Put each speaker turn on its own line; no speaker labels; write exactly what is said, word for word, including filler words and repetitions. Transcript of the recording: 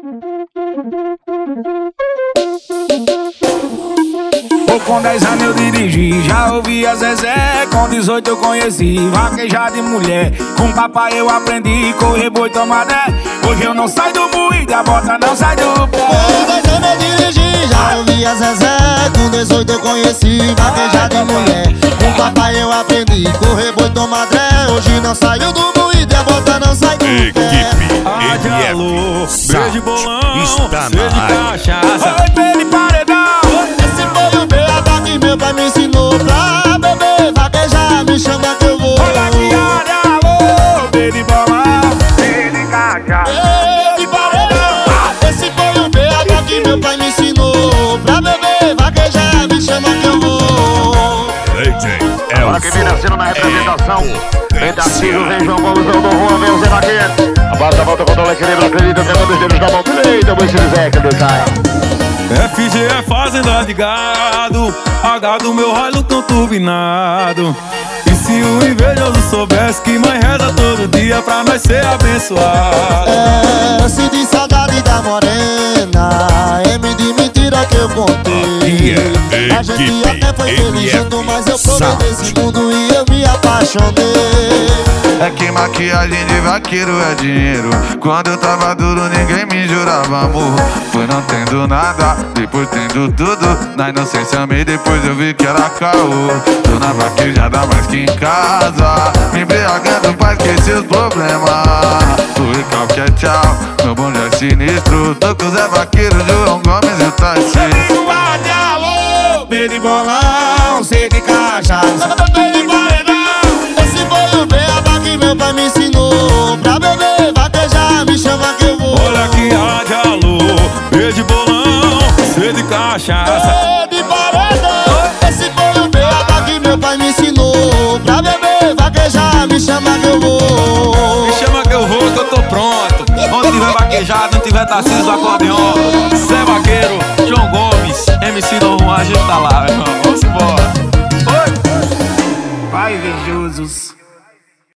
Pô, com dez anos eu dirigi, já ouvi a Zezé. Com dezoito eu conheci vaquejar de mulher. Com papai eu aprendi correr boi tomadé. Hoje eu não saio do moído, a bota não sai do pé.
Com dez anos eu dirigi, já ouvi a Zezé. Com dezoito eu conheci vaquejar de mulher. Com papai eu aprendi correr boi tomadé. Hoje não saiu do moído, a bota não sai do pé.
Equipe
Ade alô, beijo de bolão,
está
cheio de
na área.
cachaça.
Oi, pele paredão.
Esse foi o B H que meu pai me ensinou pra beber, vaquejar, me chama que eu vou.
Olha que área, alô, pele bolão, pele cachaça.
Ei, paredão. Esse foi o B H que meu pai me ensinou pra beber, vaquejar, me chama que eu vou.
É
Agora quem vem nascendo na representação, vem Tarcísio, vem João Gomes, do Juan, vem o Zé Vaqueiro. A bola da volta, controla, equilíbrio, acredita, pegando os dedos da mão direita, o Zé que ele sai.
F G é fazenda de gado, H do meu raio tão turbinado. E se o invejoso soubesse que mãe reza todo dia pra nós ser abençoado.
É, se de saudade da morena, M de mentira que eu contei. A gente até foi feliz junto, mas eu provei desse mundo e eu me apaixonei.
É que maquiagem de vaqueiro é dinheiro. Quando eu tava duro ninguém me jurava amor. Foi não tendo nada, depois tendo tudo. Na inocência amei, depois eu vi que era caô. Tô na vaquejada mais que em casa, me embriagando pra esquecer os problemas. O recalque é tchau, meu bonde é sinistro. Tô com o Zé Vaqueiro, João Gomes e o Tarcísio.
Amigo, ade alô, pele bolão, sede cachaça. Pele paredão.
Esse foi o B H que meu pai me ensinou pra beber, vaquejar, me chama que eu vou.
Olha que ade alô, beijo de bolão, cheio de cachaça.
Ei, de paredão. Esse foi o B H que meu pai me ensinou pra beber, vaquejar, me chama que eu vou.
Me chama que eu vou, que eu tô pronto. Onde tiver vaquejado, não tiver Tarcísio do acordeon, Zé Vaqueiro, João Gomes, M C Dom Juan, a gente tá lá.